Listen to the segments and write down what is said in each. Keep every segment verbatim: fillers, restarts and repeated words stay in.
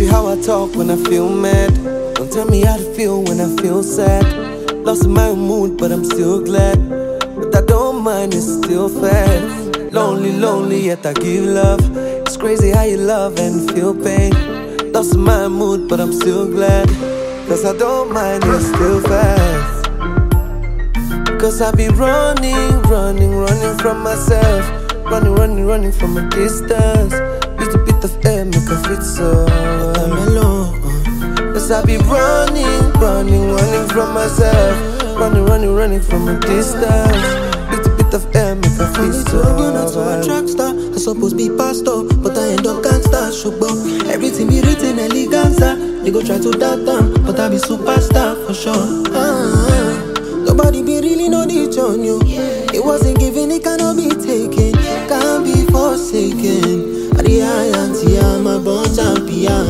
how I talk when I feel mad. Don't tell me how to feel when I feel sad. Lost in my own mood, but I'm still glad. But I don't mind, it's still fast. Lonely, lonely, yet I give love. It's crazy how you love and feel pain. Lost in my mood, but I'm still glad. Cause I don't mind, it's still fast. Cause I be running, running, running from myself. Running, running, running from a distance. Little bit of air make a fit so I'm alone. Cause I be running, running, running from myself. Running, running, running from a distance. Little bit of air make a fit so I'm not to a track star. I suppose be pastor, but I end up gangster. Shugbo, everything be written eleganza. They go try to doubt them, but I be superstar for sure. Ah, nobody be really know the on you. It wasn't given, it cannot be taken. Can't be forsaken. I'm a born champion.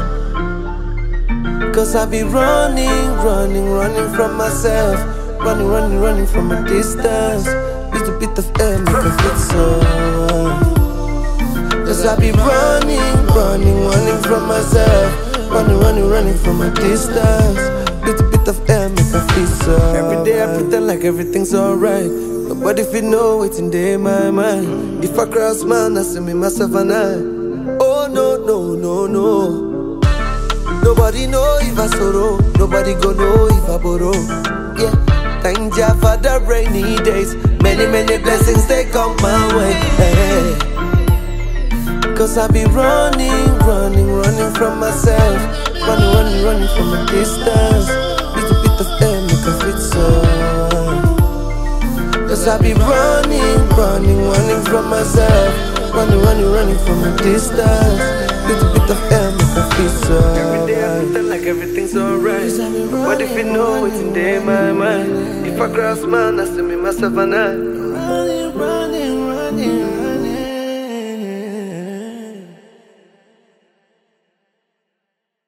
Cause I be running, running, running from myself. Running, running, running from a distance. Little bit of air make a fit so cause I be running, running, running from myself. Running, running, running from a distance. Little bit of air make a fit so every day I pretend like everything's alright. Nobody fit know what's in day my mind. If I cross man, I see me, myself and I. Oh no, no, no, no. Nobody know if I sorrow. Nobody go know if I borrow. Yeah, thank Jah for the rainy days. Many, many blessings they come my way. Hey. Cause I be running, running, running from myself. Running, running, running from a distance. Little bit of air make a fit so cause I be running, running, running from myself. Running, running, running from a distance. Little bit of air make a feel so every day I pretend like everything's alright. What if you know it's in day my mind? If I cross man, I see me, myself and I.